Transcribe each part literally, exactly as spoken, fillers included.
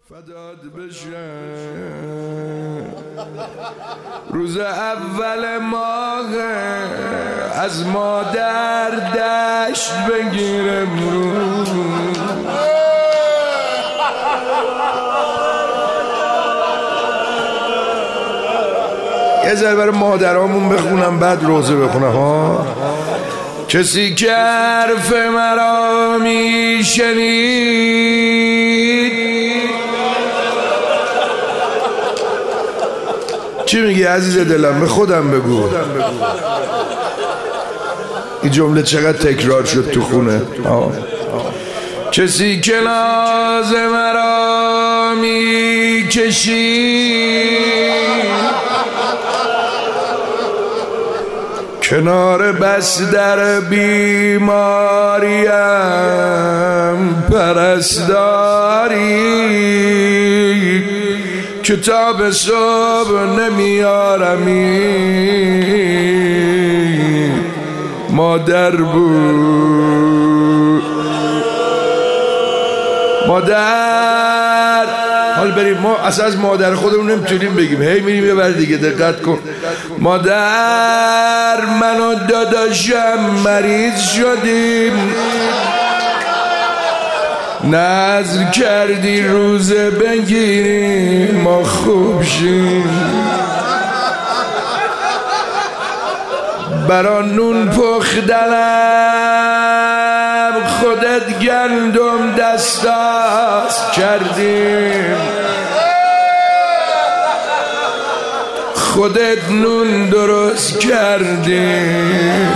فداد بشم روز اول ماه از مادر دشت بگیرم رو یه ذره برای مادرامون بخونم بعد روزه بخونم ها. کسی که حرف مرا میشنید چی میگی عزیز دلم؟ به خودم بگو. این جمله چقدر تکرار شد تو خونه. آه. کسی که ناز مرا میکشید کنار بس در بیماریم پرستاری کتاب صبح نمیارمی مادر بود مادر. حال بریم ما اصلا از مادر خودمون نمیتونیم بگیم هی میریم یه بر دیگه دقت کن. مادر من و داداشم مریض شدیم نذر کردی روزه بگیریم ما خوب شیم برا نون پختنم خودت گندم دستاز کردیم خودت نون درست کردیم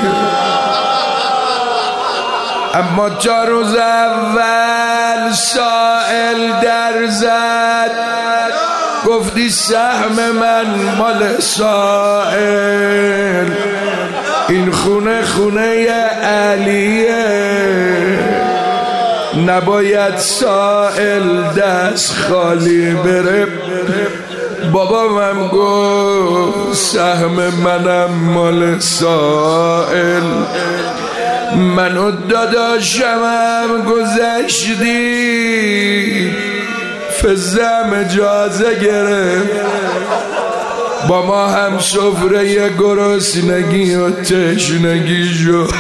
اما تا روز اول سائل در زد گفتی سهم من مال سائل این خونه خونه علیه نباید سائل دست خالی بره. بابام گفت سهم منم مال سائل من و داداشمم گذشتی فزم اجازه گرفت با ما هم سفره گرسنگی و تشنگی شد.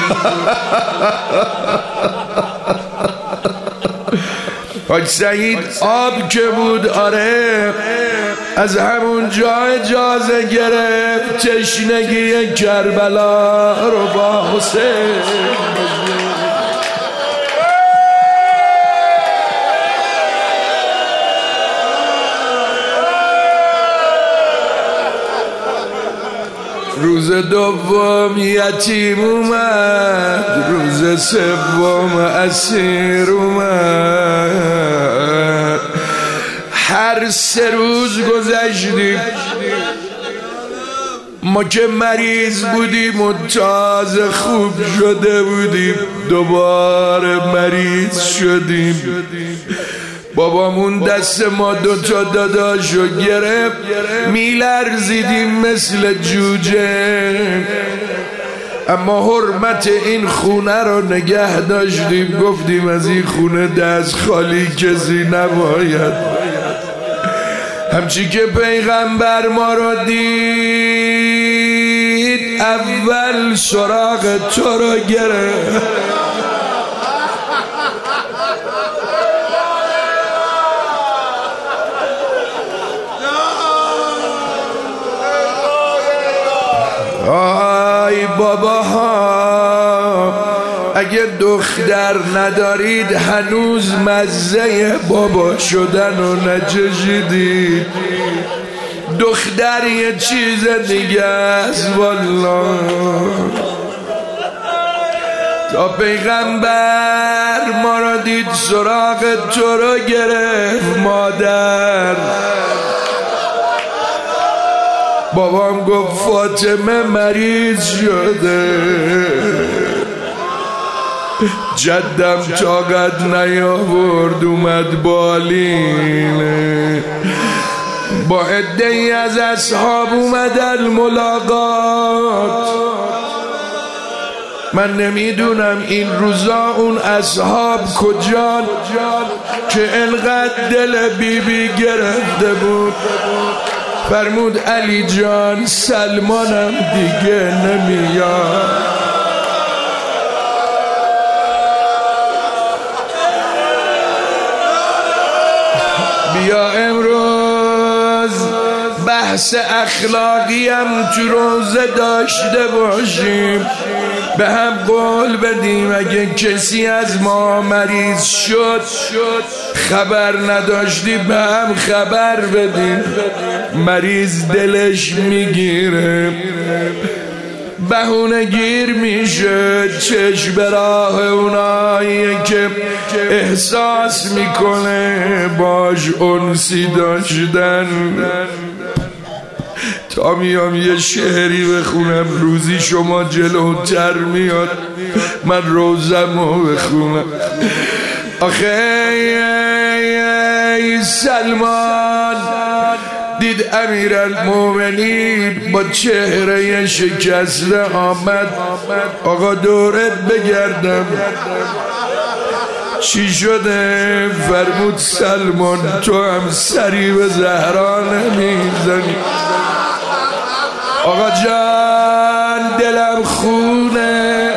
حاج سعید آب که بود آره از همون جا اجازه گرفت تشنگی کربلا رو با حسین روز دوم یتیم اومد روز سوم اسیر اومد هر سه روز گذشتیم ما که مریض بودیم و تازه خوب شده بودیم دوباره مریض شدیم. بابامون دست ما دوتا داداشو گرفت میلرزیدیم مثل جوجه اما حرمت این خونه رو نگه داشتیم گفتیم از این خونه دست خالی کسی نباید. همچی که پیغمبر ما رو دید اول سراغ تو رو گرفت آی بابا ها اگه دختر ندارید هنوز مزه بابا شدن و نچشیدید. دختر یه چیز دیگه است والله. تا پیغمبر ما را دید سراغ تو رو گرفت مادر. بابام گفت فاطمه مریض شده جدم طاقت نیاورد اومد بالینه با عده‌ای از اصحاب اومدن ملاقات من نمیدونم این روزا اون اصحاب کجان که انقدر دل بی بی گرفته بود. فرمود علی جان سلمانم دیگه نمیاد. بیا امروز بحث اخلاقی هم تو روزه داشته باشیم، به هم قول بدیم اگه کسی از ما مریض شد خبر نداشتی به هم خبر بدیم. مریض دلش میگیره، بهونه گیر میشه، چشم به راه اونایی که احساس میکنه باش انسی داشتن. تا میام یه شعری بخونم روزی شما جلوتر میاد من روزمو بخونم. آخه ای سلمان دید امیرالمومنین با چهره شکسته آمد. آقا دورت بگردم چی شده؟ فرمود سلمان تو هم سری به زهرا نمیزنی. آقا جان دلم خونه،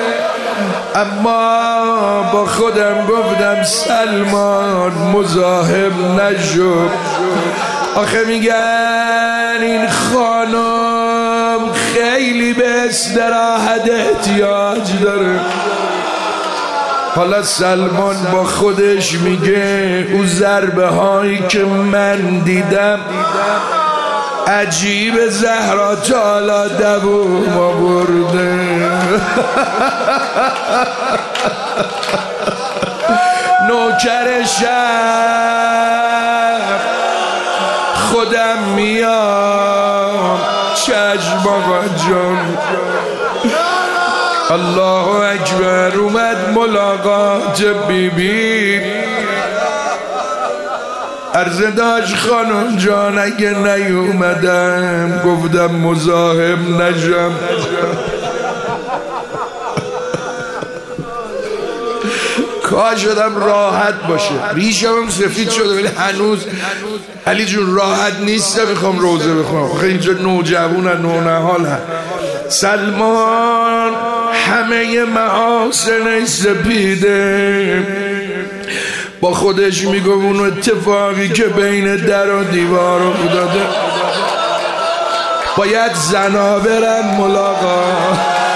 اما با خودم گفتم سلمان مزاحم نشو. آخه میگن این خانم خیلی به استراحت احتیاج داره. حالا سلمان با خودش میگه او ضربه هایی که من دیدم عجیب زهرا تالا دوم آورده. نوکرشم خودم میام چشم آقا جان. الله اکبر. اومد ملاقات بی بی، عرض داشت خانم جان اگه نیومدم گفتم مزاحم نشم. کاش شدم راحت باشه، ریشم هم سفید شده ولی هنوز علی جون راحت نیستم میخوام روزه بخونم. آخه اینجا نوجوانن نونهالن. سلمان همه محاسن سپیده با خودش میگه اون اتفاقی که بین در و دیوار افتاده باید زنا برن ملاقات.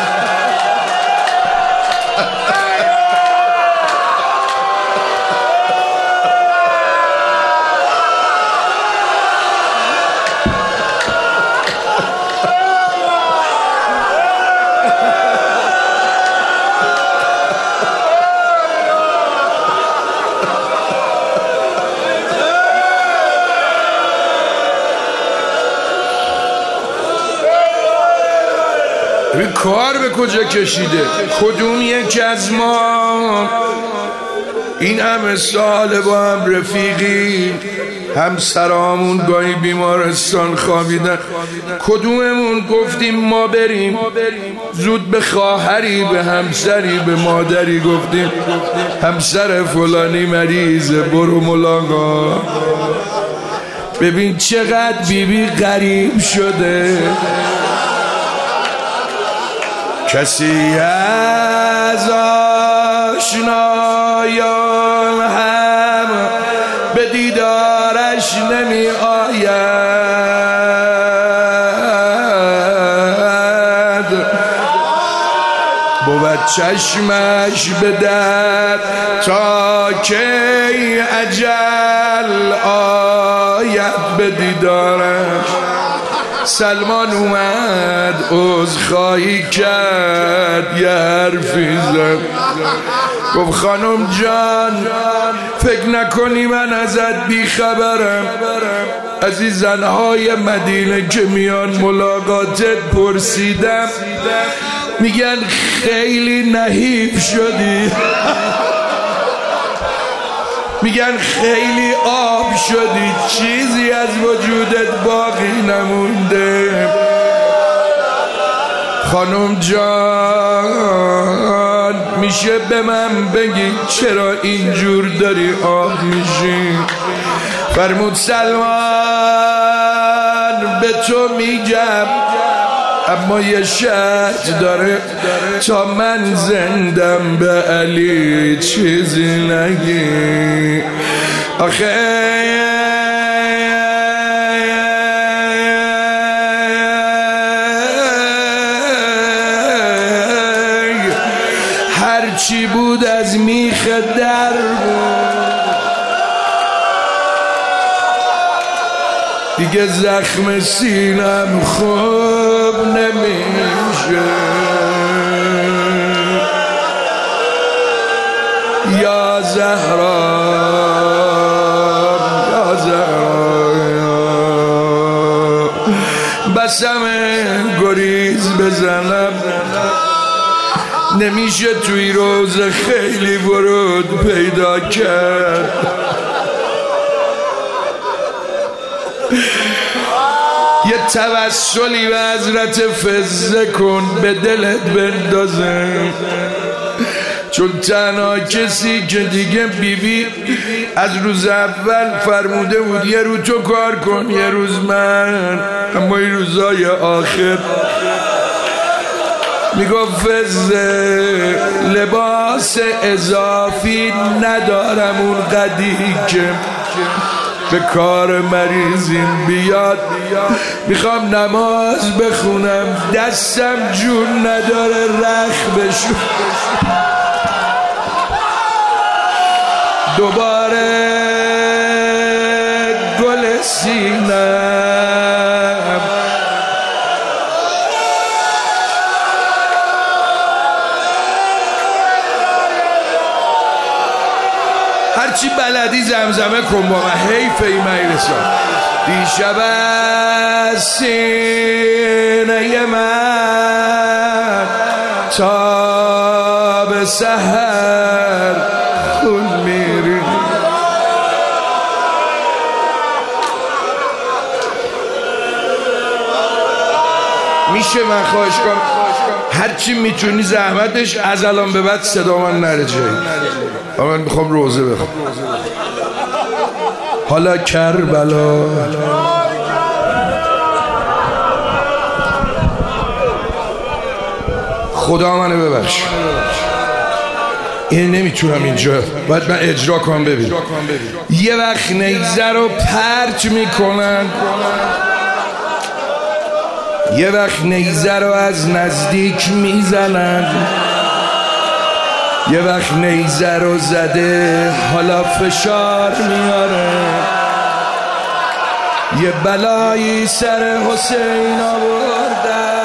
این کار به کجا کشیده؟ کدوم یک از ما این همه سال با هم رفیقی، همسرامون گاهی بیمارستان خوابیدن، کدوممون گفتیم ما بریم زود به خواهری، به همسری، به مادری گفتیم همسر فلانی مریضه برو ملاقات. ببین چقدر بیبی غریب شده. کسی از آشنایان هم به دیدارش نمی آید، بود چشمش به در تا کی اجل آید به دیدارش. سلمان اومد عذرخواهی کرد، یه حرفی زد، گفت خانم جان فکر نکنی من ازت بیخبرم. از این زنهای مدینه که میان ملاقاتت پرسیدم، میگن خیلی نحیف شدی، میگن خیلی آب شدی، چیزی از وجودت باقی نمونده. خانم جان میشه به من بگی چرا اینجور داری آب میشی؟ فرمود سلمان به تو میگم اما یه شرط داره، تا من زندم به علی چیزی نگی. آخه هرچی بود از میخ در بود، دیگه زخم سینم خوب نمیشه. یا زهرا یا زهرا بسم گریز بزنم، نمیشه توی روز خیلی ورود پیدا کرد. یه توسلی به حضرت فزه کن به دلت بندازه، چون تنها کسی که دیگه بیبی از روز اول فرموده بود یه روز تو کار کن یه روز من، اما این روزای آخر میگفت فزه لباس اضافی ندارم اون قدی که به کار مریضیم بیاد، میخوام نماز بخونم دستم جون نداره رخ بشو. دوباره گل سینم هرچی بلدی زمزمه کن با من، حیف ای میرسان. دیشب از سینه من تا به سحر خون میری. میشه من خواهش کنم هرچی میتونی زحمتش از الان به بعد صدا من نره جایی. من میخوام روزه بخوام. حالا کربلا خدا منو ببخش، این نمیتونم اینجا، باید من اجرا کنم. ببین یه وقت نیزه رو پرت میکنن، یه وقت نیزه رو از نزدیک میزنن، یه وقت نیزه رو زده حالا فشار میاره. یه بلایی سر حسین آوردن